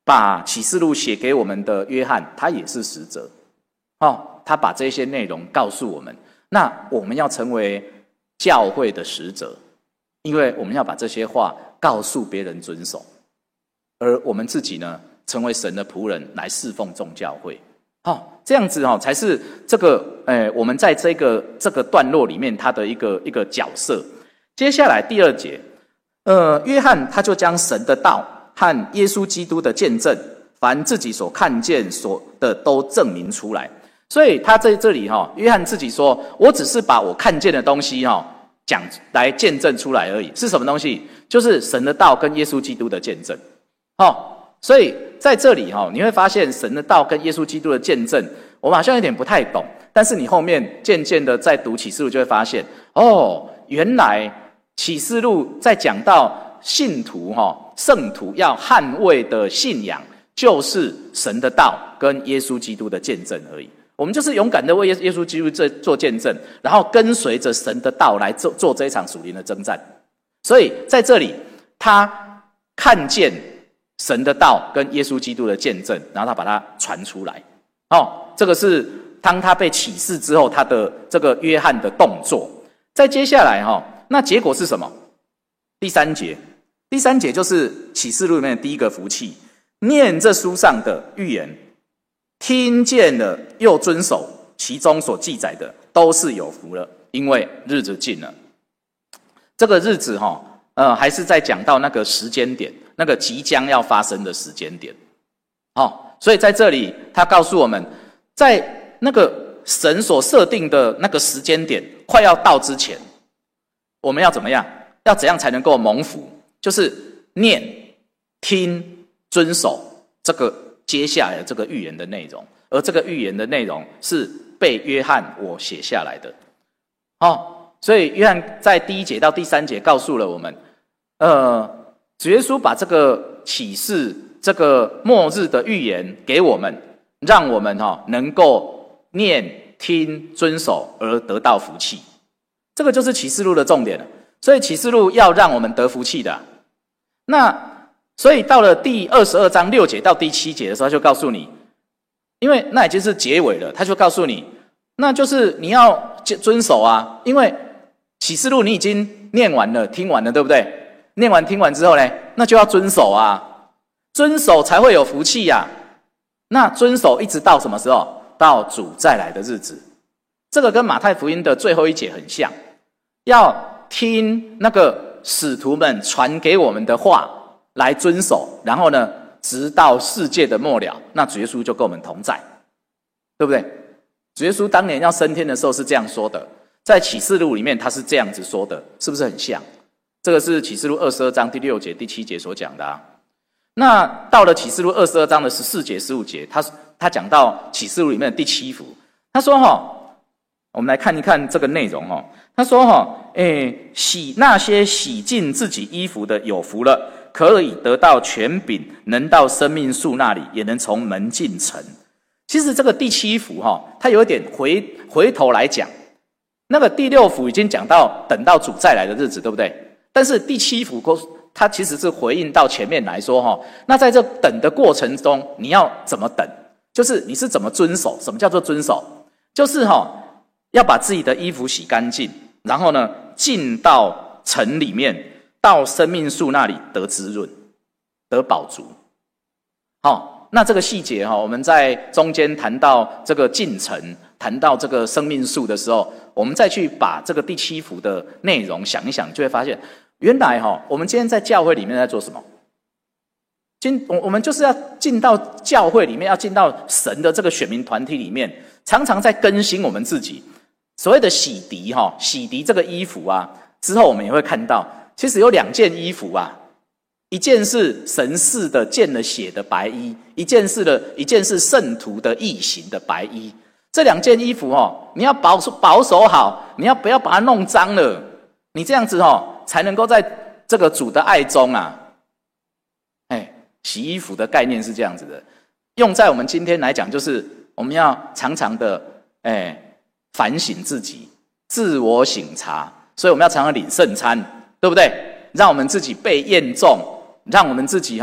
把启示录写给我们的约翰，他也是使者，哦，他把这些内容告诉我们。那我们要成为教会的使者，因为我们要把这些话告诉别人遵守，而我们自己呢，成为神的仆人来侍奉众教会。哦，这样子哦，才是这个，诶，我们在这个这个段落里面他的一个一个角色。接下来第二节，呃，约翰他就将神的道和耶稣基督的见证，凡自己所看见所的都证明出来。所以他在这里哈、哦，约翰自己说：“我只是把我看见的东西哈、哦、讲来见证出来而已。”是什么东西？就是神的道跟耶稣基督的见证。哦，所以在这里哈、哦，你会发现神的道跟耶稣基督的见证，我们好像有点不太懂。但是你后面渐渐的在读启示录，就会发现，哦，原来启示录在讲到信徒哈、哦、圣徒要捍卫的信仰，就是神的道跟耶稣基督的见证而已。我们就是勇敢的为耶稣基督做见证，然后跟随着神的道来做做这一场属灵的征战。所以在这里，他看见神的道跟耶稣基督的见证，然后他把它传出来。哦，这个是当他被启示之后，他的这个约翰的动作。再接下来哈、哦，那结果是什么？第三节，第三节就是启示录里面的第一个福气：念这书上的预言，听见了又遵守其中所记载的，都是有福了，因为日子近了。这个日子哈，呃，还是在讲到那个时间点，那个即将要发生的时间点。哦，所以在这里他告诉我们，在那个神所设定的那个时间点快要到之前，我们要怎么样？要怎样才能够蒙福？就是念、听、遵守这个接下来的这个预言的内容，而这个预言的内容是被约翰我写下来的。哦，所以约翰在第一节到第三节告诉了我们，呃，主耶稣把这个启示、这个末日的预言给我们，让我们哈、哦、能够念、听、遵守而得到福气。这个就是启示录的重点了。所以启示录要让我们得福气的、啊。那所以到了第二十二章六节到第七节的时候，他就告诉你，因为那已经是结尾了，他就告诉你，那就是你要遵守啊，因为启示录你已经念完了、听完了，对不对？念完听完之后呢，那就要遵守啊，遵守才会有福气呀、啊。那遵守一直到什么时候？到主再来的日子。这个跟马太福音的最后一节很像，要听那个使徒们传给我们的话来遵守，然后呢，直到世界的末了，那主耶稣就跟我们同在，对不对？主耶稣当年要升天的时候是这样说的，在启示录里面他是这样子说的，是不是很像？这个是启示录二十二章第六节、第七节所讲的啊。那到了启示录二十二章的十四节、十五节，他他讲到启示录里面的第七福，他说哈，我们来看一看这个内容哦。他说哈，诶，洗那些洗净自己衣服的有福了，可以得到权柄，能到生命树那里，也能从门进城。其实这个第七福哈，它有一点回回头来讲，那个第六福已经讲到等到主再来的日子，对不对？但是第七福它其实是回应到前面来说哈，那在这等的过程中，你要怎么等？就是你是怎么遵守？什么叫做遵守？就是哈，要把自己的衣服洗干净，然后呢，进到城里面，到生命树那里得滋润，得饱足。好，那这个细节哈，我们在中间谈到这个进城，谈到这个生命树的时候，我们再去把这个第七福的内容想一想，就会发现，原来哈，我们今天在教会里面在做什么？今我我们就是要进到教会里面，要进到神的这个选民团体里面，常常在更新我们自己。所谓的洗涤哈，洗涤这个衣服啊，之后我们也会看到，其实有两件衣服啊，一件是神式的见了血的白衣，一件是的，一件是圣徒的义行的白衣。这两件衣服哦，你要保守保守好，你要不要把它弄脏了？你这样子哦，才能够在这个主的爱中啊，哎，洗衣服的概念是这样子的，用在我们今天来讲，就是我们要常常的哎。反省自己，自我省察，所以我们要常常领圣餐，对不对？让我们自己被验中，让我们自己哈、哦、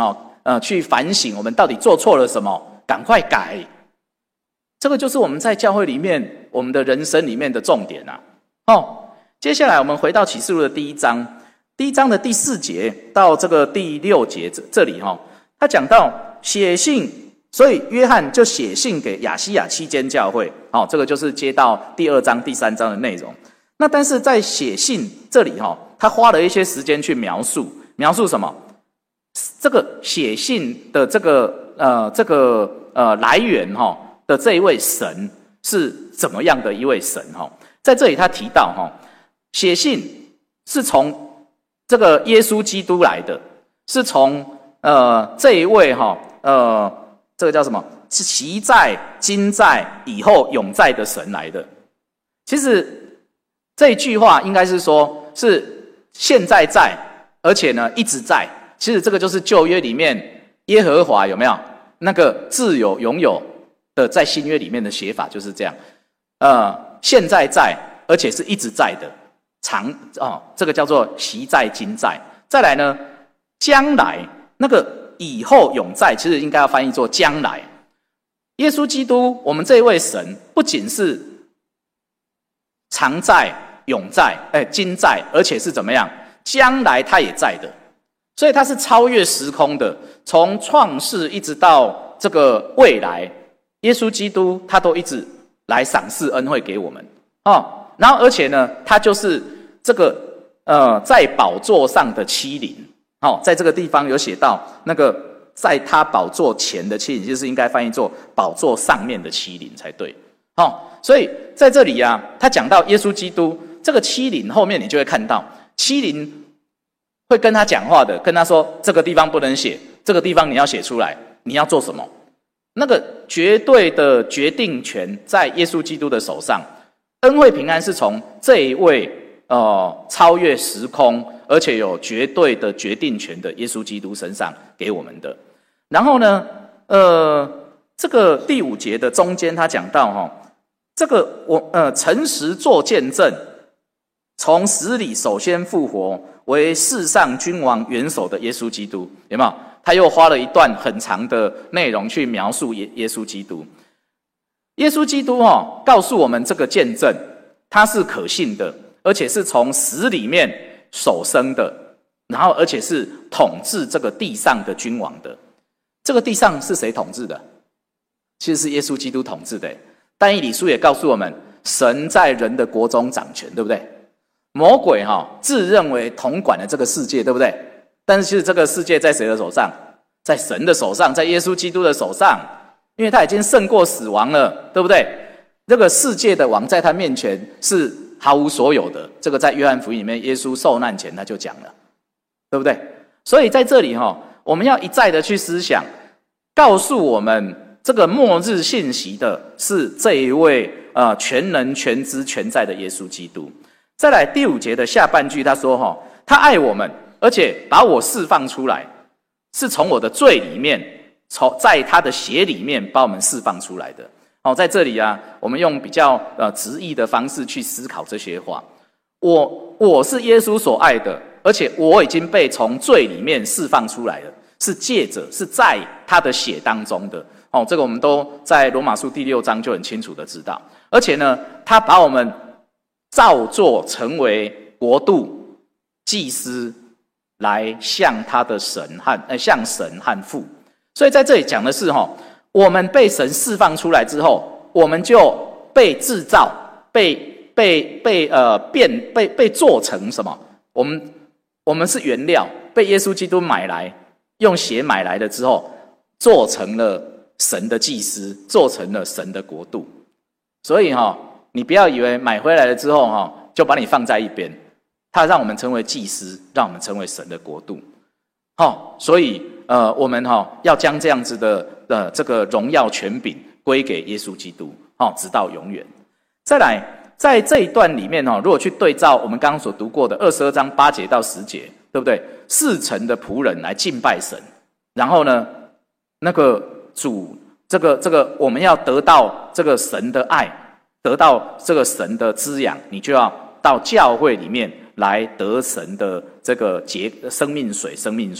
呃去反省我们到底做错了什么，赶快改。这个就是我们在教会里面，我们的人生里面的重点啊。哦，接下来我们回到启示录的第一章，第一章的第四节到这个第六节这这里哈、哦，他讲到写信，所以约翰就写信给亚西亚七间教会。哦，这个就是接到第二章、第三章的内容。那但是在写信这里哈、哦，他花了一些时间去描述，描述什么？这个写信的这个呃这个呃来源哈、哦。的这一位神是怎么样的一位神哈？在这里他提到哈，写信是从这个耶稣基督来的，是从呃这一位哈呃这个叫什么？是昔在、今在、以后永在的神来的。其实这一句话应该是说，是现在在，而且呢一直在。其实这个就是旧约里面耶和华有没有那个自有、永有。的在新约里面的写法就是这样，呃，现在在，而且是一直在的，常哦，这个叫做昔在今在。再来呢，将来那个以后永在，其实应该要翻译作将来。耶稣基督，我们这一位神，不仅是常在、永在、哎今在，而且是怎么样？将来他也在的，所以他是超越时空的，从创世一直到这个未来。耶稣基督他都一直来赏赐恩惠给我们哦，然后而且呢，他就是这个呃在宝座上的欺凌哦，在这个地方有写到那个在他宝座前的欺凌，就是应该翻译作宝座上面的欺凌才对哦。所以在这里啊，他讲到耶稣基督这个欺凌，后面你就会看到欺凌会跟他讲话的，跟他说这个地方不能写，这个地方你要写出来，你要做什么？那个绝对的决定权在耶稣基督的手上，恩惠平安是从这一位呃超越时空，而且有绝对的决定权的耶稣基督身上给我们的。然后呢，呃，这个第五节的中间他讲到哈、哦，这个我呃诚实作见证，从死里首先复活，为世上君王元首的耶稣基督，有没有？他又花了一段很长的内容去描述耶耶稣基督。耶稣基督哦，告诉我们这个见证，他是可信的，而且是从死里面首生的，然后而且是统治这个地上的君王的。这个地上是谁统治的？其实是耶稣基督统治的。但以理书也告诉我们，神在人的国中掌权，对不对？魔鬼哈、哦、自认为统管了这个世界，对不对？但是其实这个世界在谁的手上？在神的手上，在耶稣基督的手上，因为他已经胜过死亡了，对不对？这个世界的王在他面前是毫无所有的。这个在约翰福音里面，耶稣受难前他就讲了，对不对？所以在这里哈，我们要一再的去思想，告诉我们这个末日信息的是这一位呃全能全知全在的耶稣基督。再来第五节的下半句，他说哈，他爱我们，而且把我释放出来，是从我的罪里面，从在他的血里面把我们释放出来的。好，在这里啊，我们用比较呃直译的方式去思考这些话。我我是耶稣所爱的，而且我已经被从罪里面释放出来了，是借着是在他的血当中的。哦，这个我们都在罗马书第六章就很清楚的知道。而且呢，他把我们造作成为国度、祭司，来向他的神和呃向神和父。所以在这里讲的是哈，我们被神释放出来之后，我们就被制造、被被被呃变、被被做成什么？我们我们是原料，被耶稣基督买来，用血买来了之后，做成了神的祭司，做成了神的国度。所以哈，你不要以为买回来了之后哈，就把你放在一边。他让我们成为祭司，让我们成为神的国度。好，所以呃，我们哈要将这样子的呃这个荣耀权柄归给耶稣基督，好，直到永远。再来，在这一段里面哈，如果去对照我们刚刚所读过的二十二章八节到十节，对不对？四城的仆人来敬拜神，然后呢，那个主，这个这个我们要得到这个神的爱，得到这个神的滋养，你就要到教会里面来得神的这个结生命水、生命树。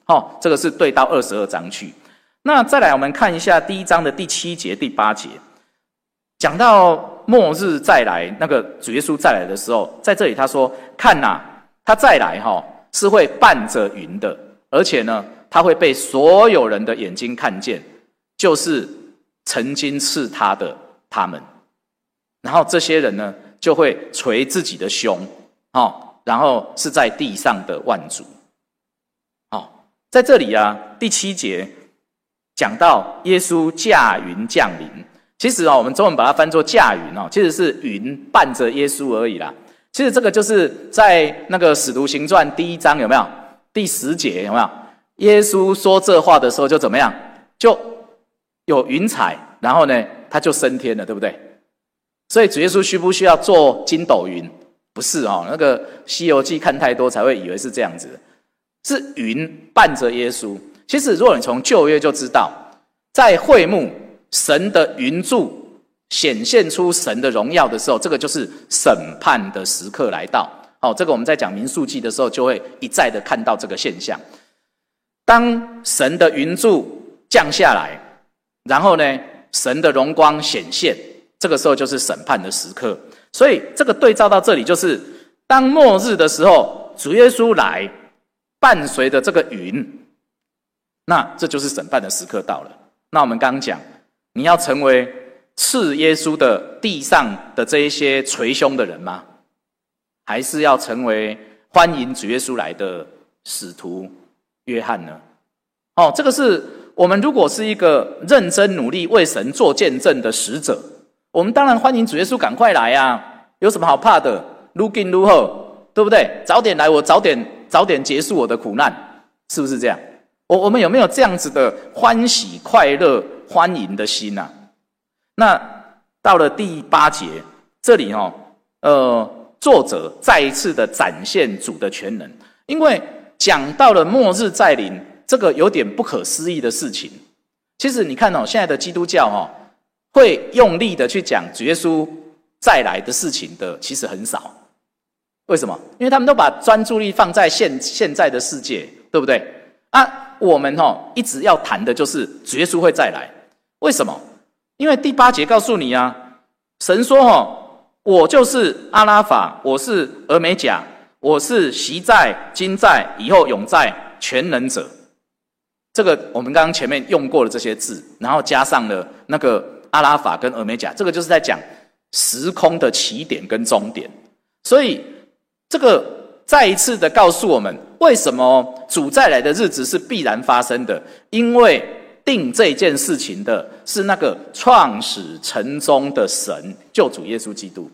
哦，这个是对到二十二章去。那再来我们看一下第一章的第七节、第八节，讲到末日再来，那个主耶稣再来的时候，在这里他说：“看哪、啊，他再来哈、哦，是会伴着云的，而且呢，他会被所有人的眼睛看见，就是曾经刺他的他们。然后这些人呢，就会捶自己的胸，哦，然后是在地上的万族。”哦，在这里啊，第七节讲到耶稣驾云降临。其实哦，我们中文把它翻作驾云哦，其实是云伴着耶稣而已啦。其实这个就是在那个使徒行传第一章有没有？第十节有没有？耶稣说这话的时候就怎么样？就有云彩，然后呢，他就升天了，对不对？所以主耶稣需不需要坐筋斗云？不是哦，那个西游记看太多才会以为是这样子的，是云伴着耶稣。其实如果你从旧约就知道，在会幕神的云柱显现出神的荣耀的时候，这个就是审判的时刻来到。哦，这个我们在讲民数记的时候就会一再的看到这个现象。当神的云柱降下来，然后呢，神的荣光显现，这个时候就是审判的时刻。所以这个对照到这里，就是当末日的时候，主耶稣来，伴随着这个云，那这就是审判的时刻到了。那我们刚刚讲，你要成为刺耶稣的地上的这一些捶胸的人吗？还是要成为欢迎主耶稣来的使徒约翰呢？哦，这个是我们如果是一个认真努力为神做见证的使者，我们当然欢迎主耶稣赶快来啊，有什么好怕的？愈近愈好，对不对？早点来，我早点早点结束我的苦难，是不是这样？我我们有没有这样子的欢喜、快乐、欢迎的心啊？那到了第八节，这里哦，呃，作者再一次的展现主的全能，因为讲到了末日再临，这个有点不可思议的事情。其实你看哦，现在的基督教哦，会用力的去讲主耶稣再来的事情的，其实很少。为什么？因为他们都把专注力放在现现在的世界，对不对？啊，我们哦一直要谈的就是主耶稣会再来。为什么？因为第八节告诉你啊，神说哦，我就是阿拉法，我是俄美甲，我是昔在、今在、以后永在，全能者。这个我们刚刚前面用过了这些字，然后加上了那个阿拉法跟俄美甲，这个就是在讲时空的起点跟终点。所以这个再一次的告诉我们，为什么主再来的日子是必然发生的？因为定这件事情的是那个创始成终的神，救主耶稣基督，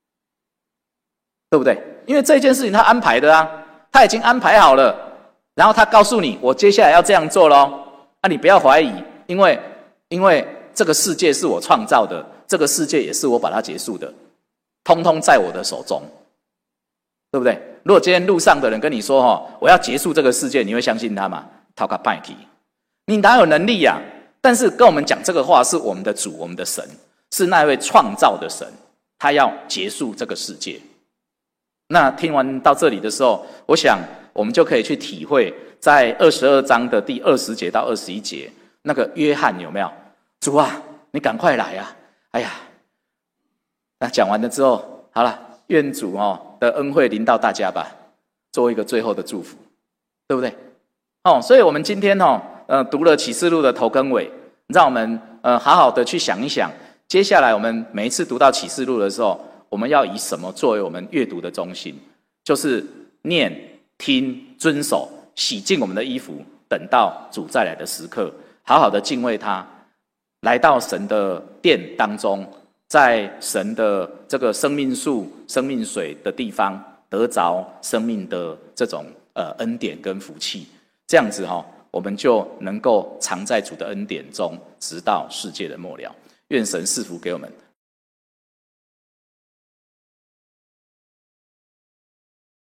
对不对？因为这件事情他安排的啊，他已经安排好了，然后他告诉你，我接下来要这样做咯，啊，你不要怀疑，因为因为这个世界是我创造的，这个世界也是我把它结束的，通通在我的手中，对不对？如果今天路上的人跟你说哦，我要结束这个世界，你会相信他吗？讨个拜体，你哪有能力呀、啊？但是跟我们讲这个话是我们的主，我们的神，是那位创造的神，他要结束这个世界。那听完到这里的时候，我想我们就可以去体会，在二十二章的第二十节到二十一节，那个约翰有没有？主啊，你赶快来啊！哎呀，那讲完了之后，好了，愿主哦的恩惠临到大家吧，做一个最后的祝福，对不对？哦，所以我们今天哦，呃，读了启示录的头跟尾，让我们呃好好的去想一想，接下来我们每一次读到启示录的时候，我们要以什么作为我们阅读的中心？就是念、听、遵守，洗净我们的衣服，等到主再来的时刻，好好的敬畏他，来到神的殿当中，在神的这个生命树、生命水的地方，得着生命的这种呃恩典跟福气。这样子哈、哦，我们就能够藏在主的恩典中，直到世界的末了。愿神赐福给我们。